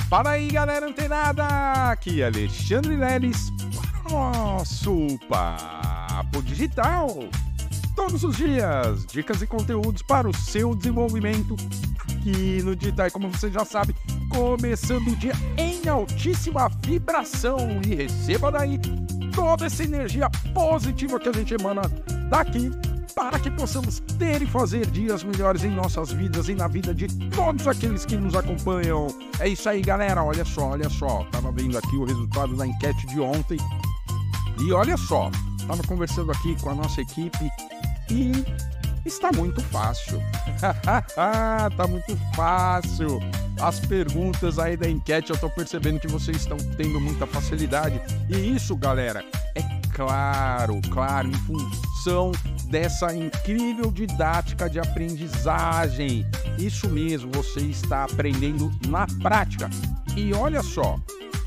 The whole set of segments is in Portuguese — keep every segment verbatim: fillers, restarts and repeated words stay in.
Fala aí, galera antenada! Aqui é Alexandre Leles para o nosso Papo Digital. Todos os dias, dicas e conteúdos para o seu desenvolvimento aqui no digital. E como você já sabe, começando o dia em altíssima vibração. E receba daí toda essa energia positiva que a gente emana daqui, para que possamos ter e fazer dias melhores em nossas vidas e na vida de todos aqueles que nos acompanham. É isso aí, galera. Olha só, olha só. Tava vendo aqui o resultado da enquete de ontem. E olha só, tava conversando aqui com a nossa equipe e está muito fácil. Tá muito fácil. As perguntas aí da enquete, eu tô percebendo que vocês estão tendo muita facilidade. E isso, galera, é claro, claro, em função dessa incrível didática de aprendizagem. Isso mesmo, você está aprendendo na prática. E olha só,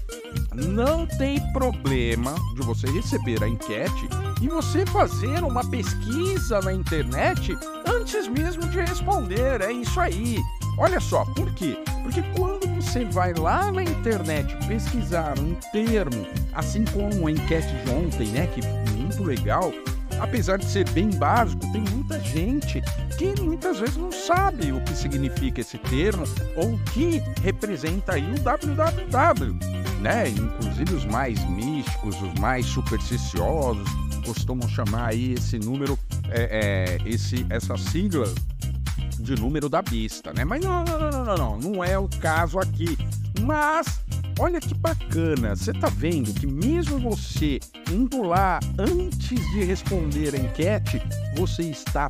não tem problema de você receber a enquete e você fazer uma pesquisa na internet antes mesmo de responder. É isso aí. Olha só, por quê? Porque quando você vai lá na internet pesquisar um termo, assim como a enquete de ontem, né, que foi muito legal, apesar de ser bem básico, tem muita gente que muitas vezes não sabe o que significa esse termo ou o que representa aí o W W W, né? Inclusive os mais místicos, os mais supersticiosos costumam chamar aí esse número, é, é, esse, essa sigla de número da besta, né? Mas não, não, não, não, não, não é o caso aqui. Mas olha que bacana, você tá vendo que mesmo você indo lá antes de responder a enquete, você está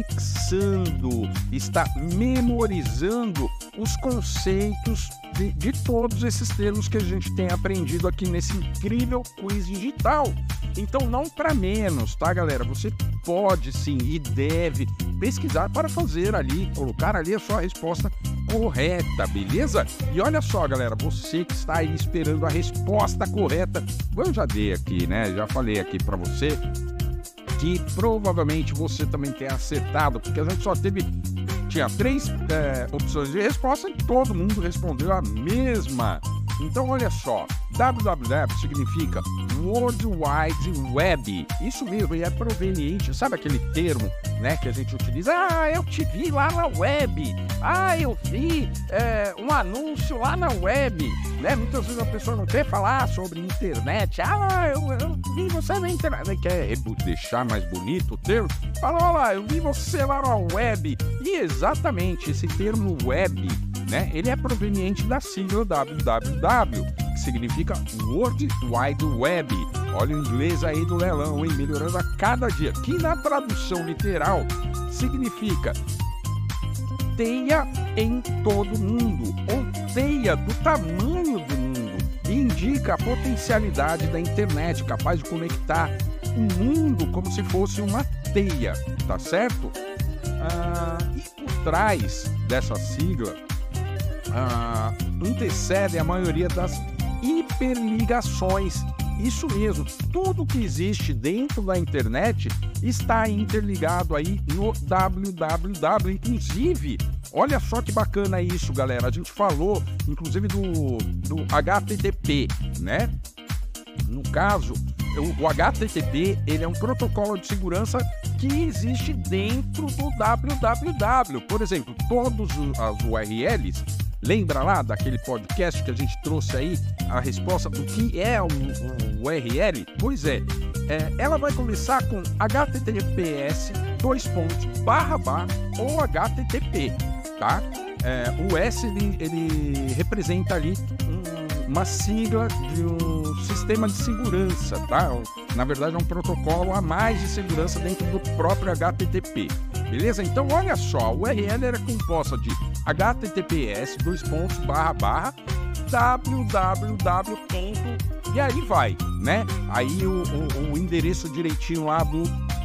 fixando, está memorizando os conceitos de, de todos esses termos que a gente tem aprendido aqui nesse incrível quiz digital. Então não para menos, tá, galera? Você pode sim e deve pesquisar para fazer ali, colocar ali a sua resposta correta, beleza? E olha só, galera, você que está aí esperando a resposta correta, eu já dei aqui, né? Já falei aqui para você que provavelmente você também tem acertado, porque a gente só teve, tinha três é, opções de resposta e todo mundo respondeu a mesma. Então, olha só, W W W significa World Wide Web. Isso mesmo, e é proveniente, sabe aquele termo, né, que a gente utiliza? Ah, eu te vi lá na web. Ah, eu vi é, um anúncio lá na web, né? Muitas vezes a pessoa não quer falar sobre internet. Ah, eu, eu vi você na internet. Quer deixar mais bonito o termo? Fala, olha lá, eu vi você lá na web. E exatamente esse termo web, né, ele é proveniente da sigla W W W, que significa World Wide Web. Olha o inglês aí do leilão, hein? Melhorando a cada dia. Que na tradução literal significa teia em todo mundo, ou teia do tamanho do mundo. E indica a potencialidade da internet, capaz de conectar o mundo como se fosse uma teia, tá certo? Ah, e por trás dessa sigla, ah, antecede a maioria das hiperligações. Isso mesmo, tudo que existe dentro da internet está interligado aí no W W W, inclusive, olha só que bacana isso, galera, a gente falou, inclusive, do, do H T T P, né? No caso, o, o H T T P, ele é um protocolo de segurança que existe dentro do W W W. Por exemplo, todas as U R Ls, lembra lá daquele podcast que a gente trouxe aí a resposta do que é o, o U R L? Pois é, é, ela vai começar com H T T P S dois pontos barra barra ou H T T P, tá? É, o S ele, ele representa ali um, uma sigla de um sistema de segurança, tá? Na verdade é um protocolo a mais de segurança dentro do próprio H T T P. Beleza? Então, olha só, a U R L era composta de H T T P S dois pontos barra barra W W W. E aí vai, né? Aí o, o, o endereço direitinho lá do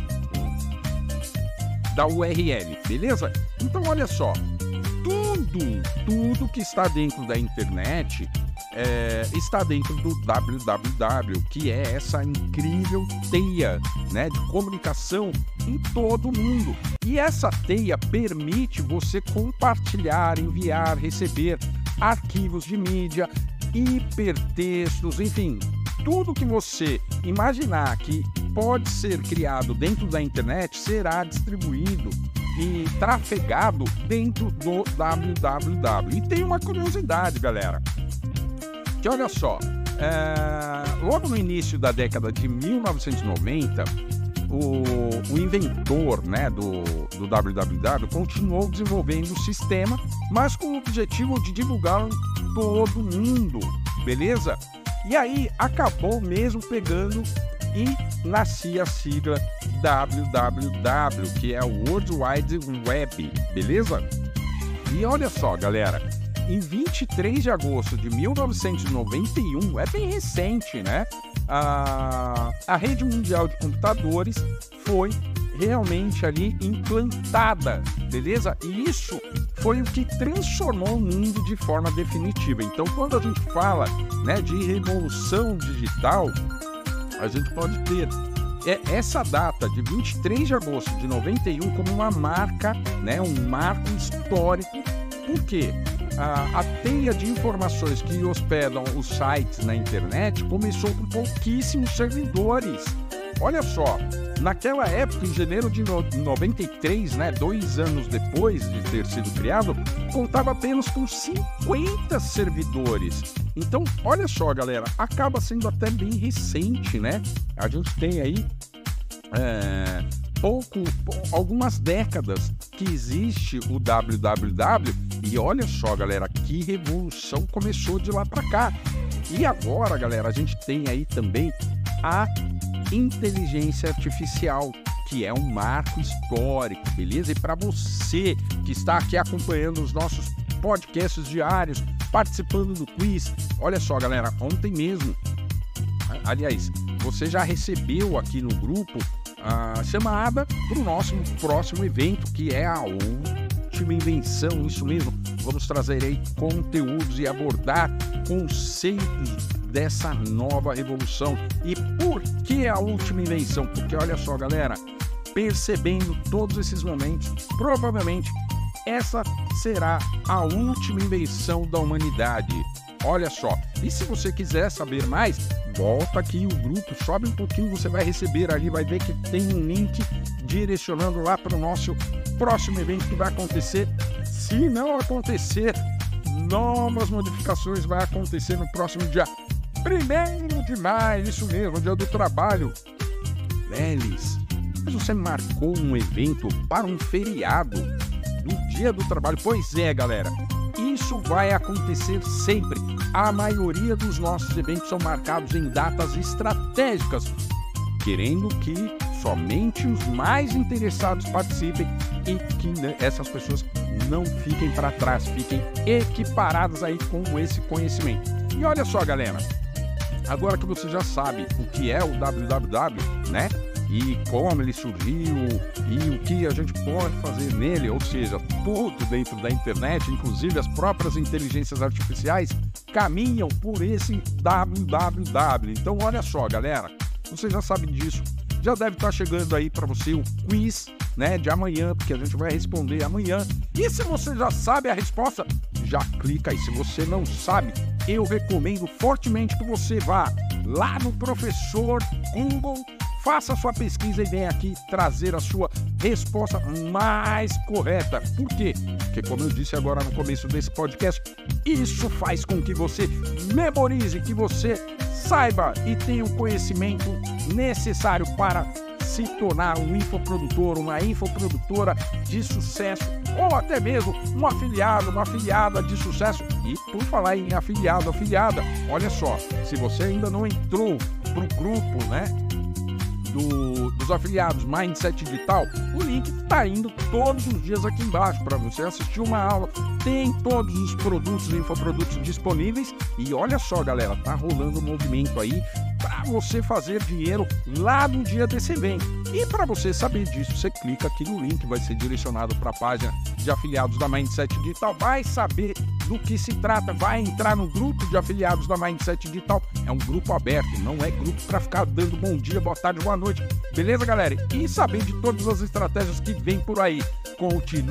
da U R L, beleza? Então, olha só, tudo, tudo que está dentro da internet é, está dentro do W W W, que é essa incrível teia, né, de comunicação em todo o mundo. E essa teia permite você compartilhar, enviar, receber arquivos de mídia, hipertextos, enfim, tudo que você imaginar que pode ser criado dentro da internet será distribuído e trafegado dentro do W W W. E tem uma curiosidade, galera, que olha só, é, logo no início da década de mil novecentos e noventa, o, o inventor, né, do, do W W W continuou desenvolvendo o sistema, mas com o objetivo de divulgar em todo mundo, beleza? E aí acabou mesmo pegando e nascia a sigla W W W, que é o World Wide Web, beleza? E olha só, galera, em vinte e três de agosto de mil novecentos e noventa e um, é bem recente, né? A, a rede mundial de computadores foi realmente ali implantada, beleza? E isso foi o que transformou o mundo de forma definitiva. Então, quando a gente fala, né, de revolução digital, a gente pode ter é, essa data de vinte e três de agosto de noventa e um como uma marca, né, um marco histórico. Por quê? A, a teia de informações que hospedam os sites na internet começou com pouquíssimos servidores. Olha só, naquela época, em janeiro de noventa e três, né, dois anos depois de ter sido criado, contava apenas com cinquenta servidores. Então, olha só, galera, acaba sendo até bem recente, né? A gente tem aí é, pouco, algumas décadas que existe o W W W e olha só, galera, que revolução começou de lá para cá. E agora, galera, a gente tem aí também a inteligência artificial, que é um marco histórico, beleza? E para você que está aqui acompanhando os nossos podcasts diários, participando do quiz, olha só, galera, ontem mesmo, aliás, você já recebeu aqui no grupo a chamada para o nosso próximo evento, que é a última invenção, isso mesmo. Vamos trazer aí conteúdos e abordar conceitos dessa nova revolução. E por que a última invenção? Porque olha só, galera, percebendo todos esses momentos, provavelmente essa será a última invenção da humanidade. Olha só, e se você quiser saber mais, volta aqui o grupo, sobe um pouquinho, você vai receber ali, vai ver que tem um link direcionando lá para o nosso próximo evento que vai acontecer. Se não acontecer, novas modificações vai acontecer no próximo dia primeiro de maio, isso mesmo, dia do trabalho. Lelis, mas você marcou um evento para um feriado do dia do trabalho? Pois é, galera, isso vai acontecer sempre. A maioria dos nossos eventos são marcados em datas estratégicas, querendo que somente os mais interessados participem e que, né, essas pessoas não fiquem para trás, fiquem equiparadas aí com esse conhecimento. E olha só, galera, agora que você já sabe o que é o W W W, né? E como ele surgiu e o que a gente pode fazer nele, ou seja, tudo dentro da internet, inclusive as próprias inteligências artificiais, caminham por esse W W W. Então, olha só, galera, você já sabe disso. Já deve estar chegando aí para você o quiz, né, de amanhã, porque a gente vai responder amanhã. E se você já sabe a resposta, já clica aí. Se você não sabe, eu recomendo fortemente que você vá lá no professor Google, faça a sua pesquisa e venha aqui trazer a sua resposta mais correta. Por quê? Porque, como eu disse agora no começo desse podcast, isso faz com que você memorize, que você saiba e tenha o conhecimento necessário para se tornar um infoprodutor, uma infoprodutora de sucesso, ou até mesmo um afiliado, uma afiliada de sucesso. E por falar em afiliado, afiliada, olha só, se você ainda não entrou para o grupo, né, do, dos afiliados Mindset Digital, o link está indo todos os dias aqui embaixo para você assistir uma aula. Tem todos os produtos, infoprodutos disponíveis. E olha só, galera, tá rolando um movimento aí para você fazer dinheiro lá no dia desse evento. E para você saber disso, você clica aqui no link, vai ser direcionado para a página de afiliados da Mindset Digital, vai saber do que se trata, vai entrar no grupo de afiliados da Mindset Digital. É um grupo aberto, não é grupo para ficar dando bom dia, boa tarde, boa noite. Beleza, galera? E saber de todas as estratégias que vem por aí. Continue